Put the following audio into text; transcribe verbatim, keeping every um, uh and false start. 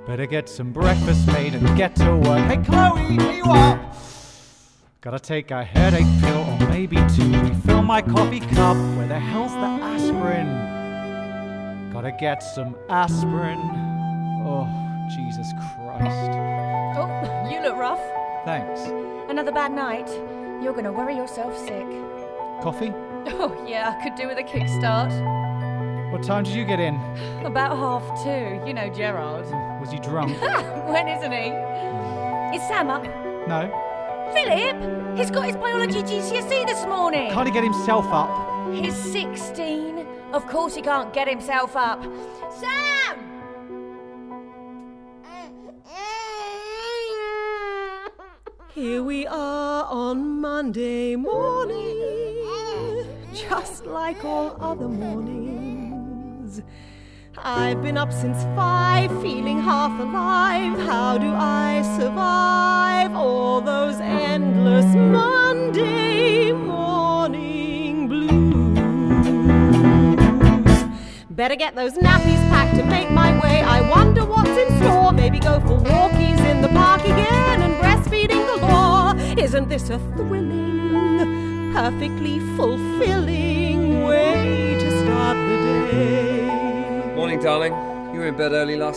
Better get some breakfast made and get to work. Hey, Chloe, are you up? Gotta take a headache pill or maybe two. Refill my coffee cup. Where the hell's the aspirin? Gotta get some aspirin. Oh, Jesus Christ. Oh, you look rough. Thanks. Another bad night. You're gonna worry yourself sick. Coffee? Oh, yeah, I could do with a kickstart. What time did you get in? About half two. You know Gerard. Was he drunk? When isn't he? Is Sam up? No. Philip! He's got his biology G C S E this morning. Can't he get himself up? He's sixteen. Of course he can't get himself up. Sam! Here we are on Monday morning, just like all other mornings. I've been up since five, feeling half alive. How do I survive all those endless Monday morning blues? Better get those nappies packed and make my way. I wonder what's in store. Maybe go for walkies in the park again and breastfeeding galore. Isn't this a thrilling, perfectly fulfilling way to start the day? Morning, darling. You were in bed early last